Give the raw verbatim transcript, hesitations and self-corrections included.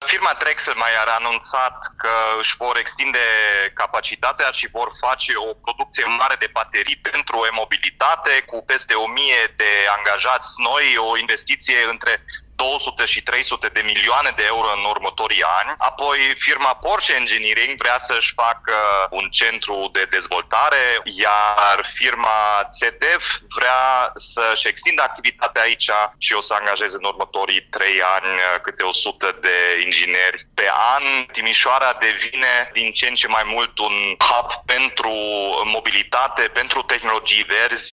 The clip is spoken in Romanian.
Firma Drexel mai a anunțat că își vor extinde capacitatea și vor face o producție mare de baterii pentru e-mobilitate cu peste o mie de angajați noi, o investiție între două sute și trei sute de milioane de euro în următorii ani. Apoi firma Porsche Engineering vrea să-și facă un centru de dezvoltare, iar firma Z F vrea să-și extindă activitatea aici și o să angajeze în următorii trei ani câte o sută de ingineri pe an. Timișoara devine din ce în ce mai mult un hub pentru mobilitate, pentru tehnologii verzi.